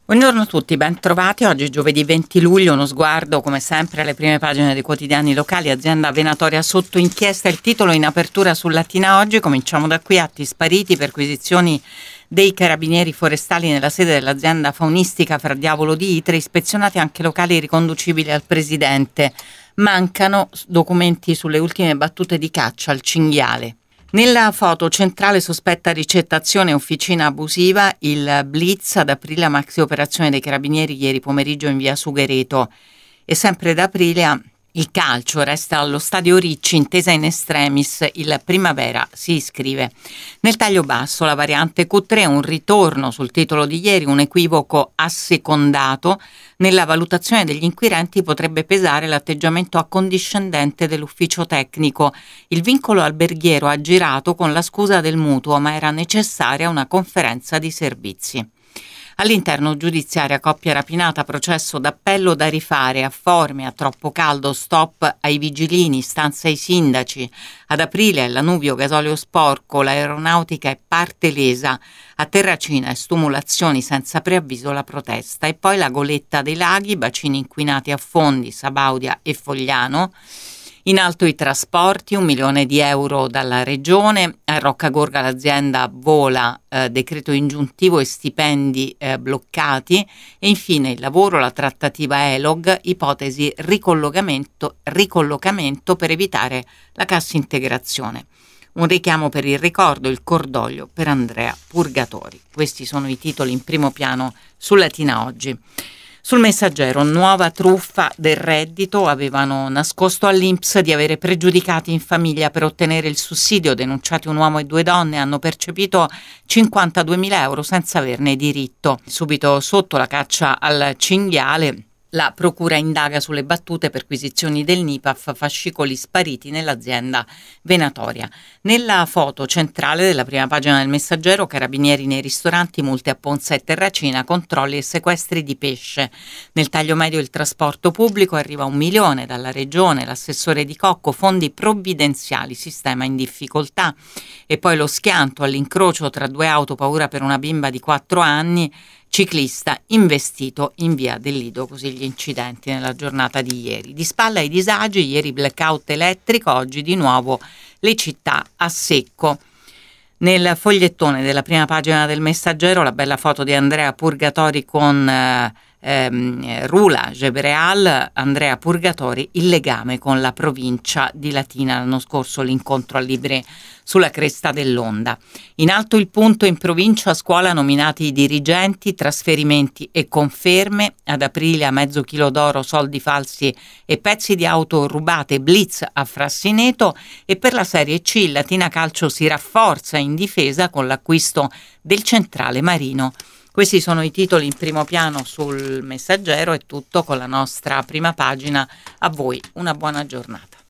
Buongiorno a tutti, ben trovati. Oggi è giovedì 20 luglio, uno sguardo come sempre alle prime pagine dei quotidiani locali. Azienda venatoria sotto inchiesta, il titolo in apertura su Latina Oggi. Cominciamo da qui: atti spariti, perquisizioni dei carabinieri forestali nella sede dell'azienda faunistica Fra Diavolo di Itri, ispezionati anche locali riconducibili al presidente. Mancano documenti sulle ultime battute di caccia al cinghiale. Nella foto centrale sospetta ricettazione e officina abusiva, il blitz ad Aprilia, maxi operazione dei carabinieri ieri pomeriggio in via Sughereto. E sempre da Aprilia il calcio, resta allo stadio Ricci, intesa in extremis, il Primavera si iscrive. Nel taglio basso la variante Q3, un ritorno sul titolo di ieri, un equivoco assecondato. Nella valutazione degli inquirenti potrebbe pesare l'atteggiamento accondiscendente dell'ufficio tecnico. Il vincolo alberghiero ha girato con la scusa del mutuo, ma era necessaria una conferenza di servizi. All'interno giudiziaria, coppia rapinata, processo d'appello da rifare, a Formia, troppo caldo, stop ai vigilini, stanza ai sindaci. Ad Aprile, Lanuvio, gasolio sporco, l'aeronautica è parte lesa. A Terracina, stumulazioni senza preavviso, la protesta. E poi la goletta dei laghi, bacini inquinati a Fondi, Sabaudia e Fogliano. In alto i trasporti, 1 milione di euro dalla regione. A Roccagorga l'azienda vola, decreto ingiuntivo e stipendi bloccati. E infine il lavoro, la trattativa Elog, ipotesi ricollocamento per evitare la cassa integrazione. Un richiamo per il ricordo, il cordoglio per Andrea Purgatori. Questi sono i titoli in primo piano su Latina Oggi. Sul Messaggero, nuova truffa del reddito, avevano nascosto all'INPS di avere pregiudicati in famiglia per ottenere il sussidio, denunciati un uomo e 2 donne, hanno percepito 52.000 euro senza averne diritto. Subito sotto la caccia al cinghiale, la procura indaga sulle battute, perquisizioni del NIPAF, fascicoli spariti nell'azienda venatoria. Nella foto centrale della prima pagina del Messaggero, carabinieri nei ristoranti, multe a Ponza e Terracina, controlli e sequestri di pesce. Nel taglio medio il trasporto pubblico, arriva 1 milione dalla regione, l'assessore Di Cocco, fondi provvidenziali, sistema in difficoltà. E poi lo schianto all'incrocio tra 2 auto, paura per una bimba di 4 anni, ciclista investito in via del Lido, così gli incidenti nella giornata di ieri. Di spalla ai disagi, ieri blackout elettrico, oggi di nuovo le città a secco. Nel fogliettone della prima pagina del Messaggero la bella foto di Andrea Purgatori con Rula Gebreal. Andrea Purgatori, il legame con la provincia di Latina, l'anno scorso l'incontro a Libré sulla cresta dell'onda. In alto il punto, in provincia a scuola nominati i dirigenti, trasferimenti e conferme. Ad Aprile, a mezzo chilo d'oro, soldi falsi e pezzi di auto rubate, blitz a Frassineto. E per la Serie C il Latina Calcio si rafforza in difesa con l'acquisto del centrale Marino. Questi sono i titoli in primo piano sul Messaggero. È tutto con la nostra prima pagina. A voi una buona giornata.